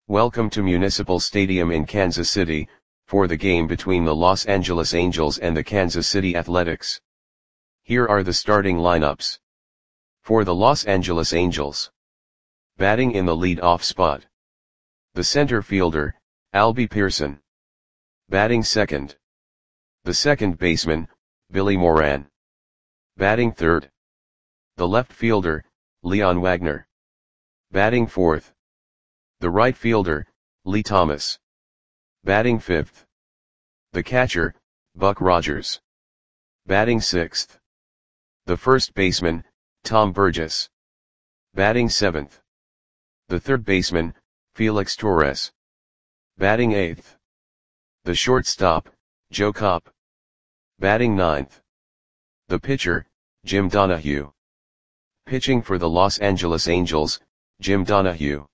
Welcome to Municipal Stadium in Kansas City, for the game between the Los Angeles Angels and the Kansas City Athletics. Here are the starting lineups. For the Los Angeles Angels. Batting in the lead-off spot. The center fielder, Albie Pearson. Batting second. The second baseman, Billy Moran. Batting third. The left fielder, Leon Wagner. Batting fourth. The right fielder, Lee Thomas. Batting fifth. The catcher, Buck Rogers. Batting sixth. The first baseman, Tom Burgess. Batting seventh. The third baseman, Felix Torres. Batting eighth. The shortstop, Joe Kopp. Batting ninth. The pitcher, Jim Donahue. Pitching for the Los Angeles Angels, Jim Donahue.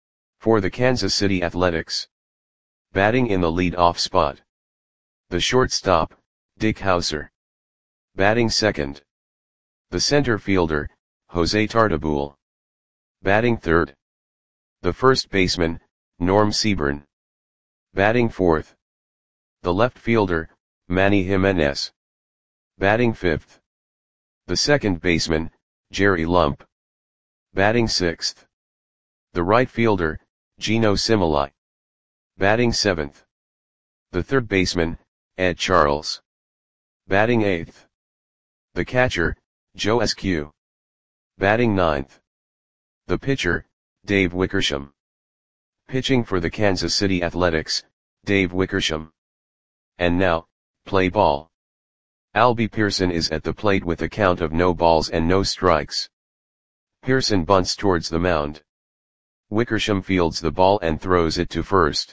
For the Kansas City Athletics. Batting in the lead-off spot. The shortstop, Dick Howser. Batting second. The center fielder, Jose Tartabull. Batting third. The first baseman, Norm Seaburn. Batting fourth. The left fielder, Manny Jimenez. Batting fifth. The second baseman, Jerry Lump. Batting sixth. The right fielder, Geno Similai. Batting seventh. The third baseman, Ed Charles. Batting eighth. The catcher, Joe Eskew. Batting ninth. The pitcher, Dave Wickersham. Pitching for the Kansas City Athletics, Dave Wickersham. And now, play ball. Albie Pearson is at the plate with a count of no balls and no strikes. Pearson bunts towards the mound. Wickersham fields the ball and throws it to first.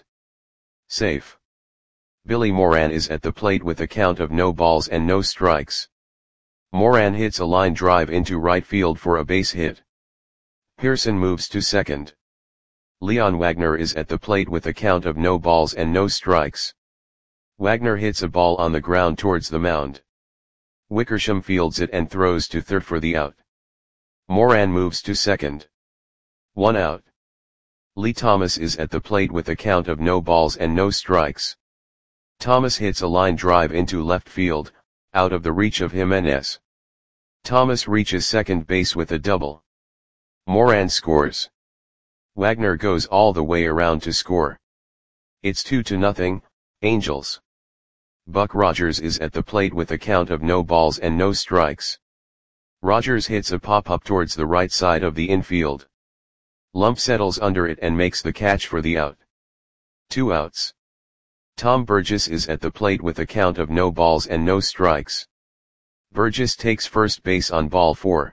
Safe. Billy Moran is at the plate with a count of no balls and no strikes. Moran hits a line drive into right field for a base hit. Pearson moves to second. Leon Wagner is at the plate with a count of no balls and no strikes. Wagner hits a ball on the ground towards the mound. Wickersham fields it and throws to third for the out. Moran moves to second. 1 out. Lee Thomas is at the plate with a count of no balls and no strikes. Thomas hits a line drive into left field, out of the reach of Jimenez. Thomas reaches second base with a double. Moran scores. Wagner goes all the way around to score. It's 2-0, Angels. Buck Rogers is at the plate with a count of no balls and no strikes. Rogers hits a pop-up towards the right side of the infield. Lump settles under it and makes the catch for the out. 2 outs. Tom Burgess is at the plate with a count of no balls and no strikes. Burgess takes first base on ball 4.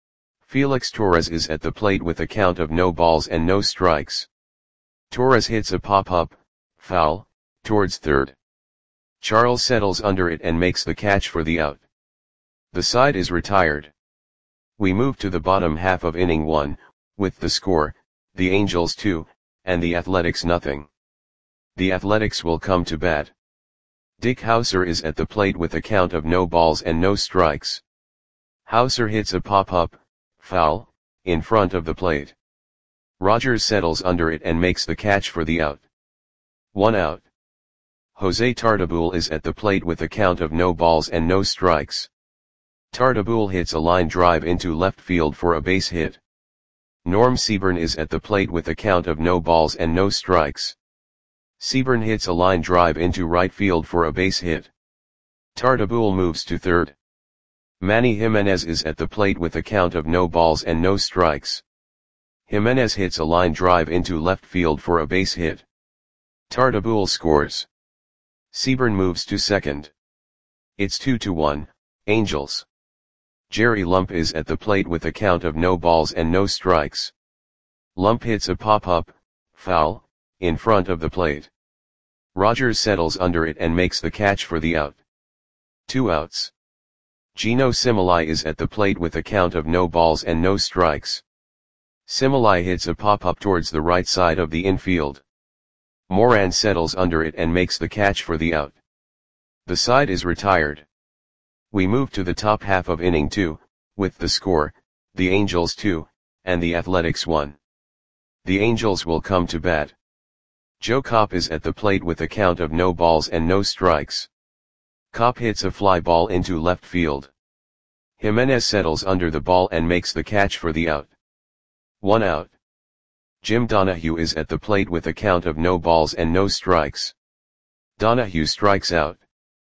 Felix Torres is at the plate with a count of no balls and no strikes. Torres hits a pop-up, foul, towards third. Charles settles under it and makes the catch for the out. The side is retired. We move to the bottom half of inning 1, with the score, the Angels 2, and the Athletics 0. The Athletics will come to bat. Dick Howser is at the plate with a count of no balls and no strikes. Howser hits a pop-up, foul, in front of the plate. Rogers settles under it and makes the catch for the out. 1 out. Jose Tartabull is at the plate with a count of no balls and no strikes. Tartabull hits a line drive into left field for a base hit. Norm Seaburn is at the plate with a count of no balls and no strikes. Seaburn hits a line drive into right field for a base hit. Tartabull moves to third. Manny Jimenez is at the plate with a count of no balls and no strikes. Jimenez hits a line drive into left field for a base hit. Tartabull scores. Seaburn moves to second. It's 2-1, Angels. Jerry Lump is at the plate with a count of no balls and no strikes. Lump hits a pop-up, foul, in front of the plate. Rogers settles under it and makes the catch for the out. 2 outs. Geno Similai is at the plate with a count of no balls and no strikes. Similai hits a pop-up towards the right side of the infield. Moran settles under it and makes the catch for the out. The side is retired. We move to the top half of inning 2, with the score, the Angels 2, and the Athletics 1. The Angels will come to bat. Joe Kopp is at the plate with a count of no balls and no strikes. Kopp hits a fly ball into left field. Jimenez settles under the ball and makes the catch for the out. 1 out. Jim Donahue is at the plate with a count of no balls and no strikes. Donahue strikes out.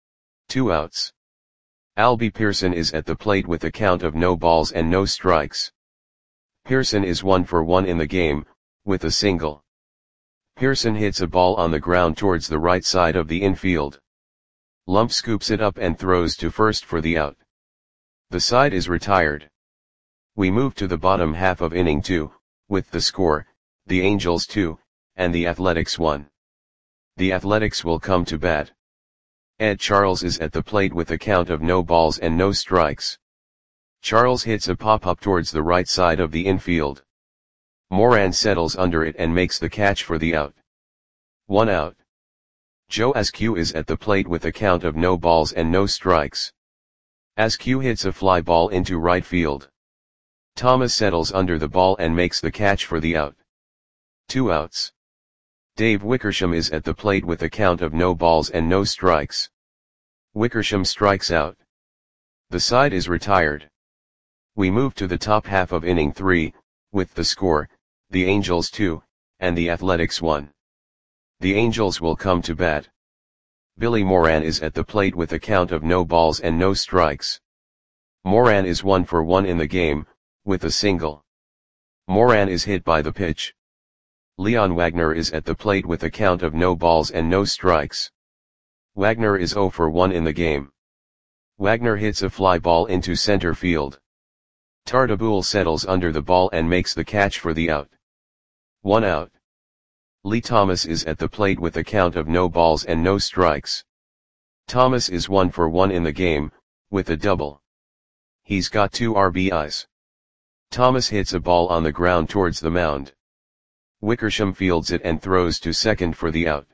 2 outs. Albie Pearson is at the plate with a count of no balls and no strikes. Pearson is 1 for 1 in the game, with a single. Pearson hits a ball on the ground towards the right side of the infield. Lump scoops it up and throws to first for the out. The side is retired. We move to the bottom half of inning 2, with the score, the Angels 2, and the Athletics 1. The Athletics will come to bat. Ed Charles is at the plate with a count of no balls and no strikes. Charles hits a pop-up towards the right side of the infield. Moran settles under it and makes the catch for the out. 1 out. Joe Askew is at the plate with a count of no balls and no strikes. Askew hits a fly ball into right field. Thomas settles under the ball and makes the catch for the out. 2 outs. Dave Wickersham is at the plate with a count of no balls and no strikes. Wickersham strikes out. The side is retired. We move to the top half of inning 3, with the score, the Angels 2, and the Athletics 1. The Angels will come to bat. Billy Moran is at the plate with a count of no balls and no strikes. Moran is 1 for 1 in the game, with a single. Moran is hit by the pitch. Leon Wagner is at the plate with a count of no balls and no strikes. Wagner is 0 for 1 in the game. Wagner hits a fly ball into center field. Tartabull settles under the ball and makes the catch for the out. 1 out. Lee Thomas is at the plate with a count of no balls and no strikes. Thomas is 1 for 1 in the game, with a double. He's got 2 RBIs. Thomas hits a ball on the ground towards the mound. Wickersham fields it and throws to second for the out.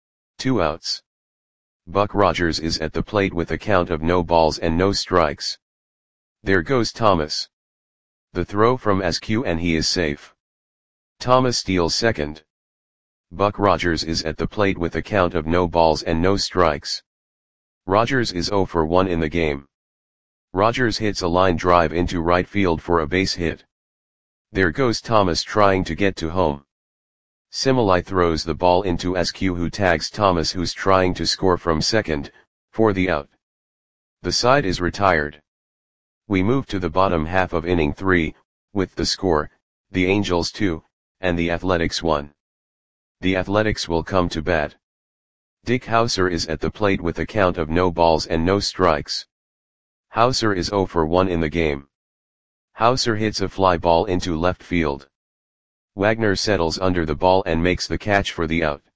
2 outs. Buck Rogers is at the plate with a count of no balls and no strikes. There goes Thomas. The throw from Askew and he is safe. Thomas steals second. Buck Rogers is at the plate with a count of no balls and no strikes. Rogers is 0 for 1 in the game. Rogers hits a line drive into right field for a base hit. There goes Thomas trying to get to home. Similai throws the ball into Askew who tags Thomas who's trying to score from second, for the out. The side is retired. We move to the bottom half of inning 3, with the score, the Angels 2, and the Athletics 1. The Athletics will come to bat. Dick Hauser is at the plate with a count of no balls and no strikes. Hauser is 0 for 1 in the game. Hauser hits a fly ball into left field. Wagner settles under the ball and makes the catch for the out.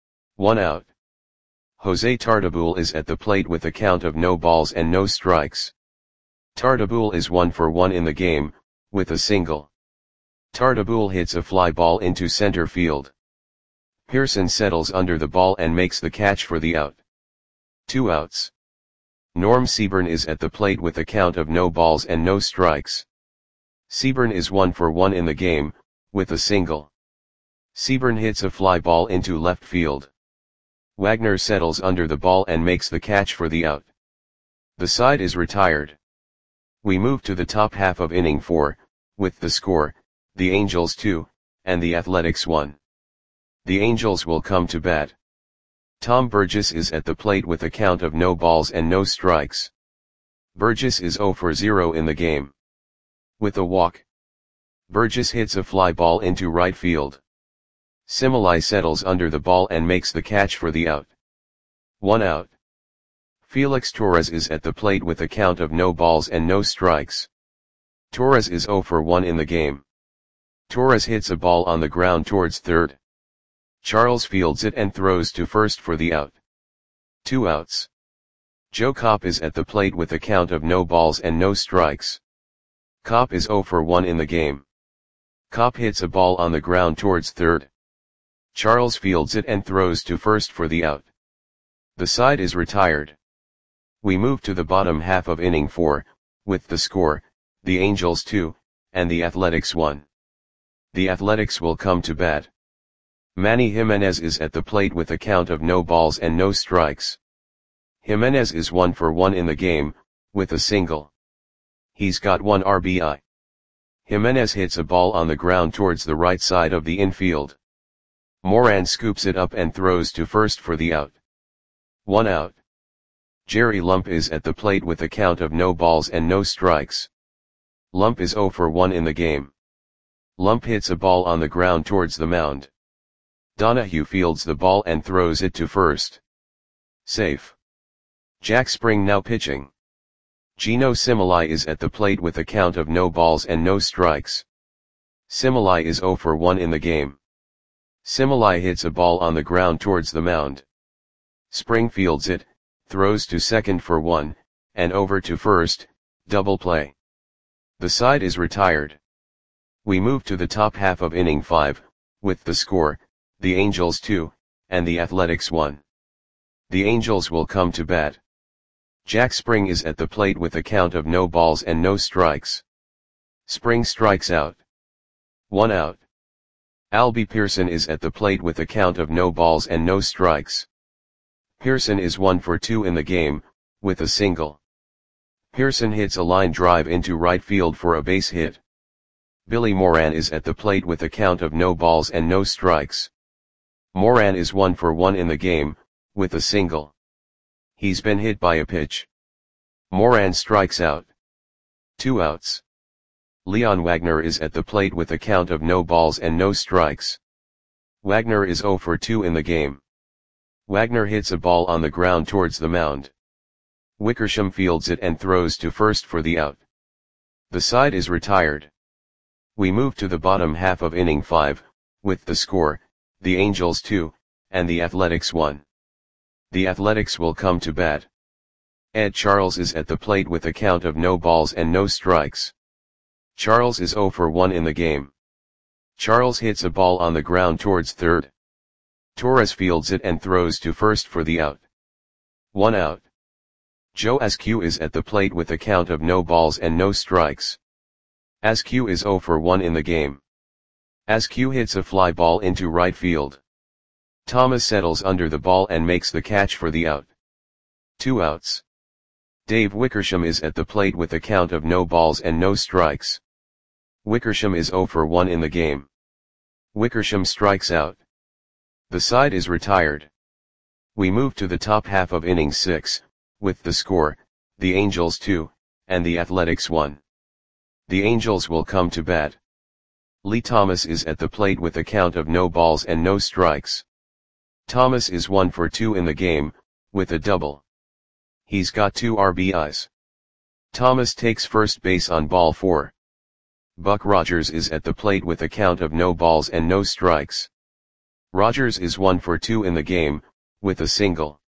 1 out. Jose Tartabull is at the plate with a count of no balls and no strikes. Tartabull is 1 for 1 in the game, with a single. Tartabull hits a fly ball into center field. Pearson settles under the ball and makes the catch for the out. 2 outs. Norm Seaburn is at the plate with a count of no balls and no strikes. Seaburn is 1 for 1 in the game, with a single. Seaburn hits a fly ball into left field. Wagner settles under the ball and makes the catch for the out. The side is retired. We move to the top half of inning 4, with the score, the Angels 2, and the Athletics 1. The Angels will come to bat. Tom Burgess is at the plate with a count of no balls and no strikes. Burgess is 0 for 0 in the game. With a walk. Burgess hits a fly ball into right field. Similai settles under the ball and makes the catch for the out. 1 out. Felix Torres is at the plate with a count of no balls and no strikes. Torres is 0 for 1 in the game. Torres hits a ball on the ground towards third. Charles fields it and throws to first for the out. 2 outs. Joe Kopp is at the plate with a count of no balls and no strikes. Kopp is 0 for 1 in the game. Kopp hits a ball on the ground towards third. Charles fields it and throws to first for the out. The side is retired. We move to the bottom half of inning 4, with the score, the Angels 2, and the Athletics 1. The Athletics will come to bat. Manny Jimenez is at the plate with a count of no balls and no strikes. Jimenez is 1 for 1 in the game, with a single. He's got 1 RBI. Jimenez hits a ball on the ground towards the right side of the infield. Moran scoops it up and throws to first for the out. 1 out. Jerry Lump is at the plate with a count of no balls and no strikes. Lump is 0 for 1 in the game. Lump hits a ball on the ground towards the mound. Donahue fields the ball and throws it to first. Safe. Jack Spring now pitching. Gino Similai is at the plate with a count of no balls and no strikes. Similai is 0 for 1 in the game. Similai hits a ball on the ground towards the mound. Spring fields it, throws to second for 1, and over to first, double play. The side is retired. We move to the top half of inning 5, with the score, the Angels 2, and the Athletics 1. The Angels will come to bat. Jack Spring is at the plate with a count of no balls and no strikes. Spring strikes out. 1 out. Albie Pearson is at the plate with a count of no balls and no strikes. Pearson is 1 for 2 in the game, with a single. Pearson hits a line drive into right field for a base hit. Billy Moran is at the plate with a count of no balls and no strikes. Moran is 1 for 1 in the game, with a single. He's been hit by a pitch. Moran strikes out. 2 outs. Leon Wagner is at the plate with a count of no balls and no strikes. Wagner is 0 for 2 in the game. Wagner hits a ball on the ground towards the mound. Wickersham fields it and throws to first for the out. The side is retired. We move to the bottom half of inning 5, with the score, the Angels 2, and the Athletics 1. The Athletics will come to bat. Ed Charles is at the plate with a count of no balls and no strikes. Charles is 0 for 1 in the game. Charles hits a ball on the ground towards third. Torres fields it and throws to first for the out. 1 out. Joe Askew is at the plate with a count of no balls and no strikes. Askew is 0 for 1 in the game. Askew hits a fly ball into right field. Thomas settles under the ball and makes the catch for the out. 2 outs. Dave Wickersham is at the plate with a count of no balls and no strikes. Wickersham is 0 for 1 in the game. Wickersham strikes out. The side is retired. We move to the top half of inning 6, with the score, the Angels 2, and the Athletics 1. The Angels will come to bat. Lee Thomas is at the plate with a count of no balls and no strikes. Thomas is 1 for 2 in the game, with a double. He's got 2 RBIs. Thomas takes first base on ball 4. Buck Rogers is at the plate with a count of no balls and no strikes. Rogers is 1 for 2 in the game, with a single.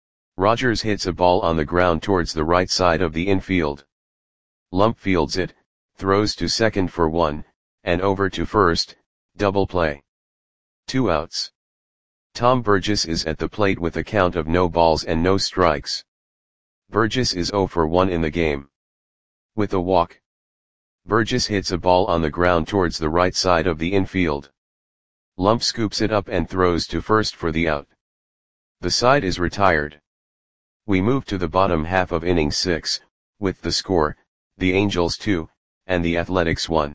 Rogers hits a ball on the ground towards the right side of the infield. Lump fields it, throws to second for 1, and over to first, double play. 2 outs. Tom Burgess is at the plate with a count of no balls and no strikes. Burgess is 0 for 1 in the game. With a walk. Burgess hits a ball on the ground towards the right side of the infield. Lump scoops it up and throws to first for the out. The side is retired. We move to the bottom half of inning 6, with the score, the Angels 2, and the Athletics 1.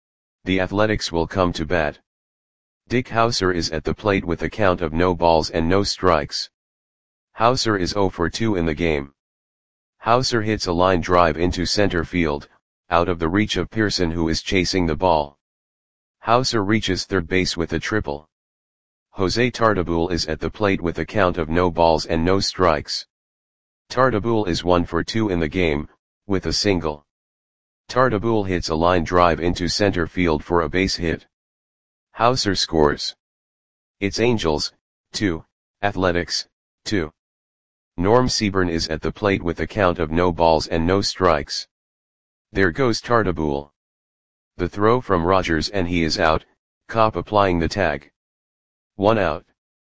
The Athletics will come to bat. Dick Hauser is at the plate with a count of no balls and no strikes. Hauser is 0 for 2 in the game. Hauser hits a line drive into center field, out of the reach of Pearson, who is chasing the ball. Hauser reaches third base with a triple. Jose Tartabull is at the plate with a count of no balls and no strikes. Tartabull is 1 for 2 in the game, with a single. Tartabull hits a line drive into center field for a base hit. Hauser scores. It's Angels, 2, Athletics, 2. Norm Seaburn is at the plate with a count of no balls and no strikes. There goes Tartabull. The throw from Rogers and he is out, Copp applying the tag. 1 out.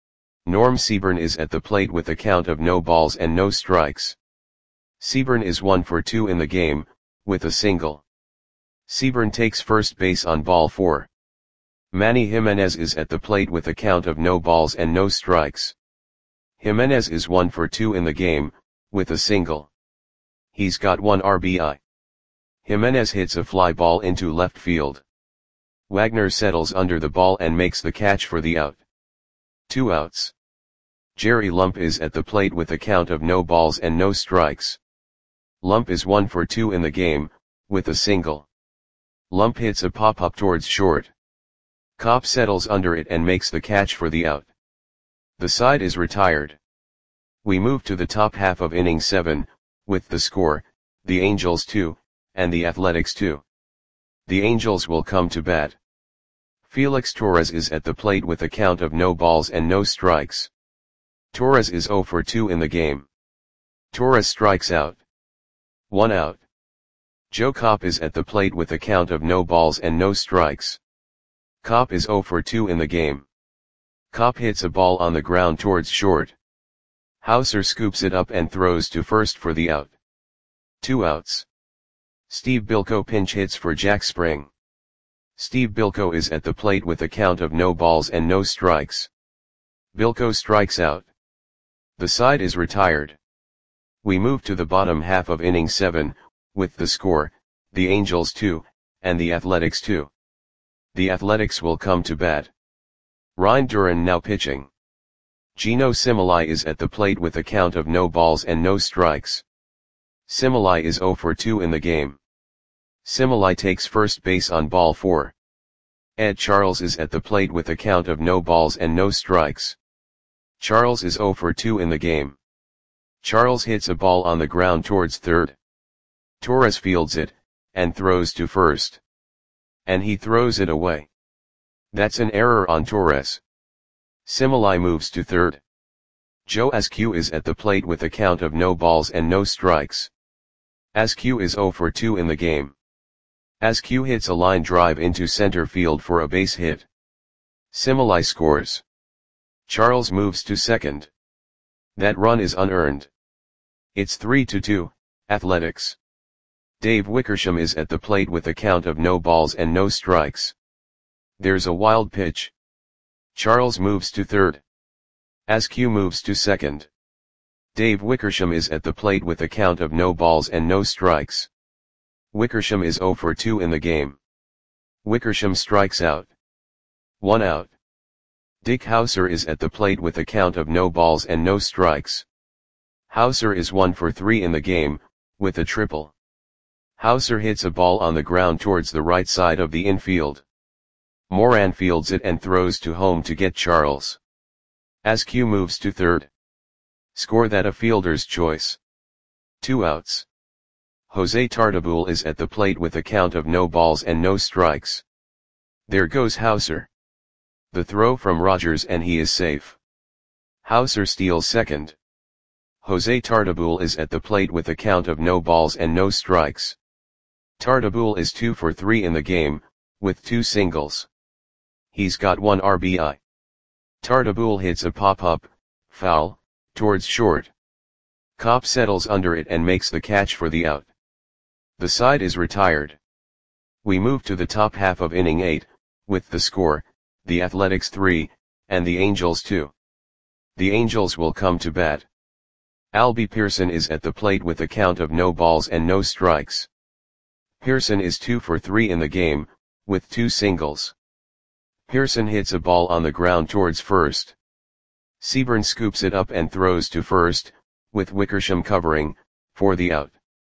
Norm Seaburn is at the plate with a count of no balls and no strikes. Seaburn is 1 for 2 in the game, with a single. Seaburn takes first base on ball 4. Manny Jimenez is at the plate with a count of no balls and no strikes. Jimenez is 1 for 2 in the game, with a single. He's got 1 RBI. Jimenez hits a fly ball into left field. Wagner settles under the ball and makes the catch for the out. 2 outs. Jerry Lump is at the plate with a count of no balls and no strikes. Lump is 1 for 2 in the game, with a single. Lump hits a pop-up towards short. Kopp settles under it and makes the catch for the out. The side is retired. We move to the top half of inning 7, with the score, the Angels 2, and the Athletics 2. The Angels will come to bat. Felix Torres is at the plate with a count of no balls and no strikes. Torres is 0 for 2 in the game. Torres strikes out. 1 out. Joe Kopp is at the plate with a count of no balls and no strikes. Kopp is 0 for 2 in the game. Kopp hits a ball on the ground towards short. Hauser scoops it up and throws to first for the out. 2 outs. Steve Bilko pinch hits for Jack Spring. Steve Bilko is at the plate with a count of no balls and no strikes. Bilko strikes out. The side is retired. We move to the bottom half of inning 7, with the score, the Angels 2, and the Athletics 2. The Athletics will come to bat. Ryan Duran now pitching. Gino Similai is at the plate with a count of no balls and no strikes. Similai is 0 for 2 in the game. Similai takes first base on ball 4. Ed Charles is at the plate with a count of no balls and no strikes. Charles is 0 for 2 in the game. Charles hits a ball on the ground towards third. Torres fields it, and throws to first. And he throws it away. That's an error on Torres. Similai moves to third. Joe Askew is at the plate with a count of no balls and no strikes. Askew is 0 for 2 in the game. Askew hits a line drive into center field for a base hit. Similai scores. Charles moves to second. That run is unearned. It's 3-2, Athletics. Dave Wickersham is at the plate with a count of no balls and no strikes. There's a wild pitch. Charles moves to third. Askew moves to second. Dave Wickersham is at the plate with a count of no balls and no strikes. Wickersham is 0 for 2 in the game. Wickersham strikes out. 1 out. Dick Hauser is at the plate with a count of no balls and no strikes. Hauser is 1 for 3 in the game, with a triple. Hauser hits a ball on the ground towards the right side of the infield. Moran fields it and throws to home to get Charles. Askew moves to third. Score that a fielder's choice. 2 outs. Jose Tartabull is at the plate with a count of no balls and no strikes. There goes Hauser. The throw from Rogers and he is safe. Hauser steals second. Jose Tartabull is at the plate with a count of no balls and no strikes. Tartabull is 2 for 3 in the game, with 2 singles. He's got 1 RBI. Tartabull hits a pop-up, foul, towards short. Kopp settles under it and makes the catch for the out. The side is retired. We move to the top half of inning 8, with the score, the Athletics 3, and the Angels 2. The Angels will come to bat. Albie Pearson is at the plate with a count of no balls and no strikes. Pearson is 2 for 3 in the game, with 2 singles. Pearson hits a ball on the ground towards first. Seaburn scoops it up and throws to first, with Wickersham covering, for the out.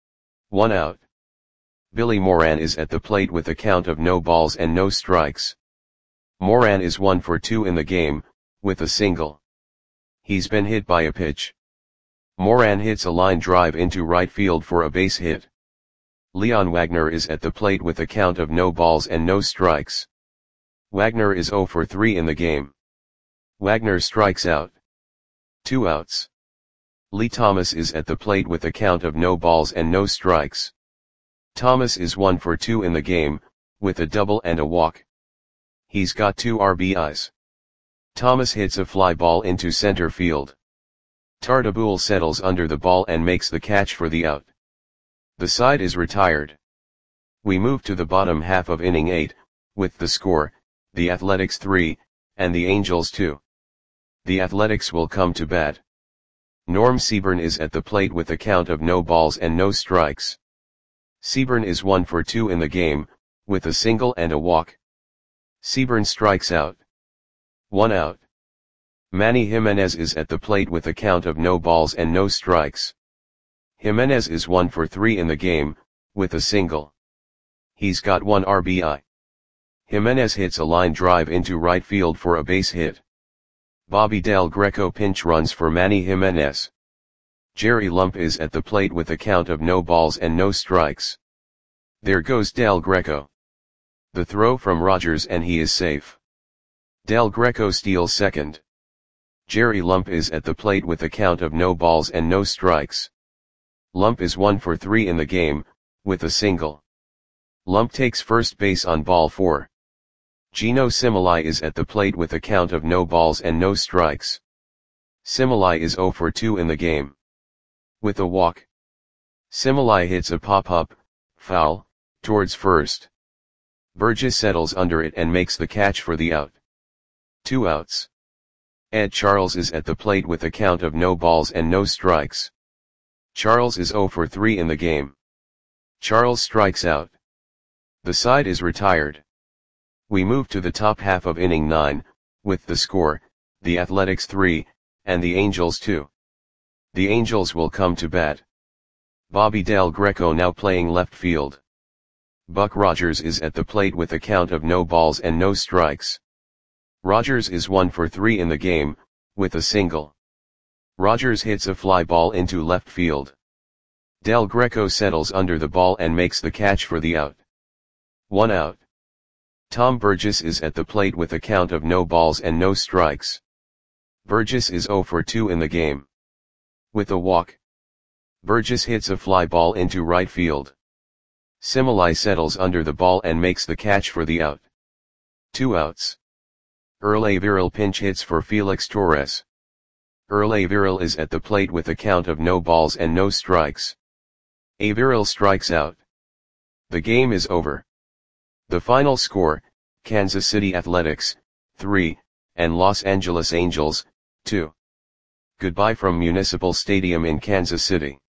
1 out. Billy Moran is at the plate with a count of no balls and no strikes. Moran is 1 for 2 in the game, with a single. He's been hit by a pitch. Moran hits a line drive into right field for a base hit. Leon Wagner is at the plate with a count of no balls and no strikes. Wagner is 0 for 3 in the game. Wagner strikes out. 2 outs. Lee Thomas is at the plate with a count of no balls and no strikes. Thomas is 1 for 2 in the game, with a double and a walk. He's got 2 RBIs. Thomas hits a fly ball into center field. Tartabull settles under the ball and makes the catch for the out. The side is retired. We move to the bottom half of inning 8, with the score, the Athletics 3, and the Angels 2. The Athletics will come to bat. Norm Seaburn is at the plate with a count of no balls and no strikes. Seaburn is 1 for 2 in the game, with a single and a walk. Seaburn strikes out. 1 out. Manny Jimenez is at the plate with a count of no balls and no strikes. Jimenez is 1 for 3 in the game, with a single. He's got 1 RBI. Jimenez hits a line drive into right field for a base hit. Bobby Del Greco pinch runs for Manny Jimenez. Jerry Lump is at the plate with a count of no balls and no strikes. There goes Del Greco. The throw from Rogers and he is safe. Del Greco steals second. Jerry Lump is at the plate with a count of no balls and no strikes. Lump is 1 for 3 in the game, with a single. Lump takes first base on ball 4. Gino Similai is at the plate with a count of no balls and no strikes. Similai is 0 for 2 in the game. With a walk. Similai hits a pop-up, foul, towards first. Burgess settles under it and makes the catch for the out. 2 outs. Ed Charles is at the plate with a count of no balls and no strikes. Charles is 0 for 3 in the game. Charles strikes out. The side is retired. We move to the top half of inning 9, with the score, the Athletics 3, and the Angels 2. The Angels will come to bat. Bobby Del Greco now playing left field. Buck Rogers is at the plate with a count of no balls and no strikes. Rogers is 1 for 3 in the game, with a single. Rogers hits a fly ball into left field. Del Greco settles under the ball and makes the catch for the out. 1 out. Tom Burgess is at the plate with a count of no balls and no strikes. Burgess is 0 for 2 in the game. With a walk. Burgess hits a fly ball into right field. Similai settles under the ball and makes the catch for the out. 2 outs. Earl Averill pinch hits for Felix Torres. Earl Averill is at the plate with a count of no balls and no strikes. Averill strikes out. The game is over. The final score, Kansas City Athletics, 3, and Los Angeles Angels, 2. Goodbye from Municipal Stadium in Kansas City.